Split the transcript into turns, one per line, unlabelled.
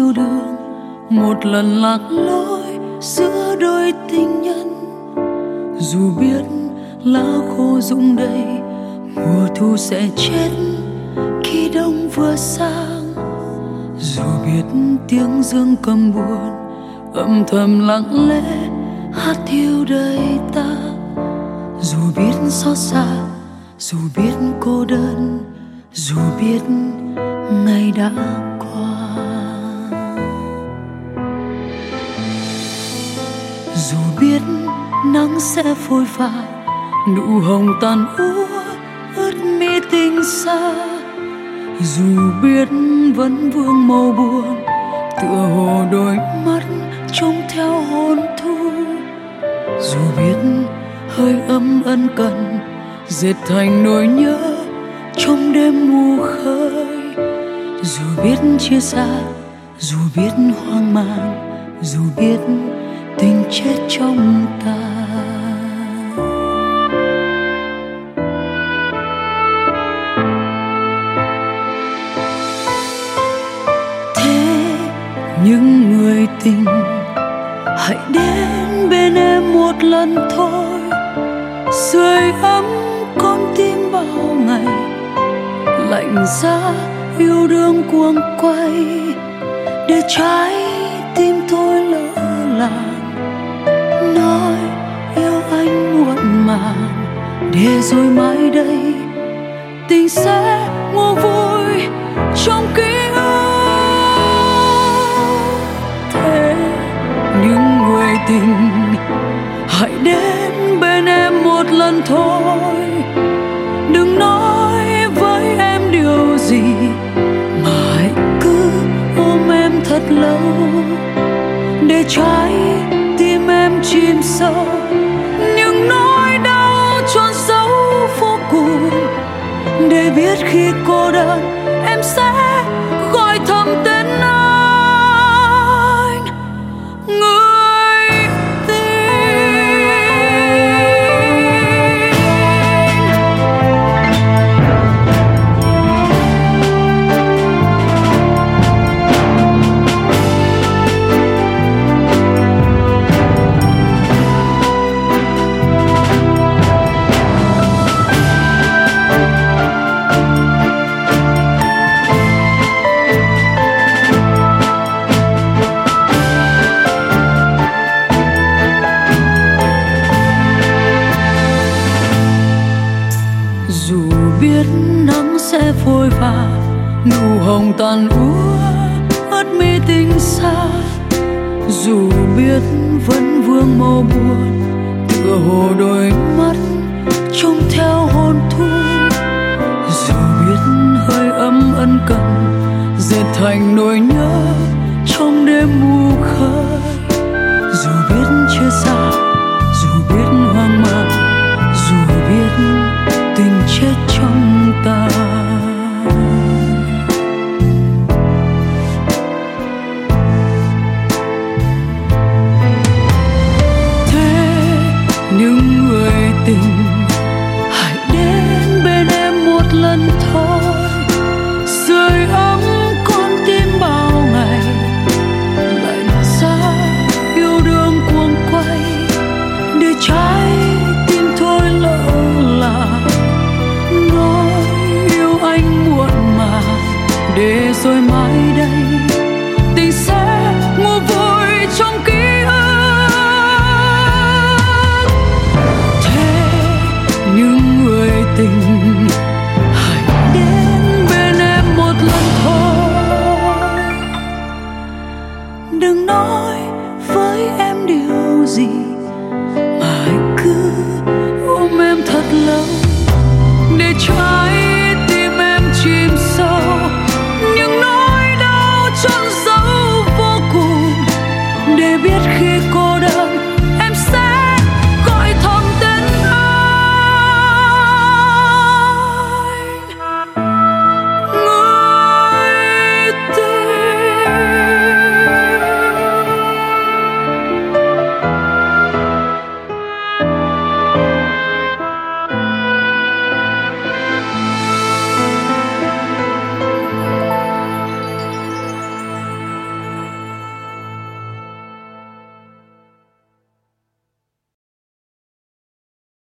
yêu đương, một lần lạc lối giữa đôi tình nhân. Dù biết lá khô rụng đầy, mùa thu sẽ chết khi đông vừa sang. Dù biết tiếng dương cầm buồn âm thầm lặng lẽ hát yêu đời ta. Dù biết xót xa, dù biết cô đơn, dù biết ngày đã qua. Dù biết nắng sẽ phôi pha, nụ hồng tàn úa ướt mi tình xa. Dù biết vẫn vương màu buồn, tựa hồ đôi mắt trông theo hồn thu. Dù biết hơi ấm ân cần dệt thành nỗi nhớ trong đêm mù khơi. Dù biết chia xa, dù biết hoang mang, dù biết tình chết trong ta. Thế những người tình hãy đến bên em một lần thôi, sưởi ấm con tim bao ngày. Lạnh giá yêu đương cuồng quay, để trái tim tôi lỡ làng. Nói yêu anh muộn màng, để rồi mai đây tình sẽ mua vui trong ký ức. Thế những người tình hãy đến bên em một lần thôi, đừng nói với em điều gì, mà hãy cứ ôm em thật lâu, để trái tim em chìm sâu những nỗi đau chôn giấu vô cùng. Để biết khi cô đơn em sẽ gọi thầm tên anh, người tình. Dù biết nắng sẽ phôi pha, nụ hồng tàn úa ướt mi tình xa. Dù biết vẫn vương màu buồn, tựa hồ đôi mắt trông theo hồn thu. Dù biết hơi ấm ân cần dệt thành nỗi nhớ trong đêm mù khơi. Dù biết chia xa, dù biết hoang mang, dù biết tình chết trong ta. Thế những người tình hãy đến bên em một lần thôi, sưởi ấm con tim bao ngày. Lạnh giá yêu đương cuồng quay, để trái tim thôi lỡ làng. Nói yêu anh muộn màng, để rồi mai đây tình sẽ mua vui trong ký ức. Thế những người tình hãy đến bên em một lần thôi, đừng nói với em điều gì, mà hãy cứ ôm em thật lâu, để trái tim em chìm sâu những nỗi đau chôn giấu vô cùng. Để biết khi cô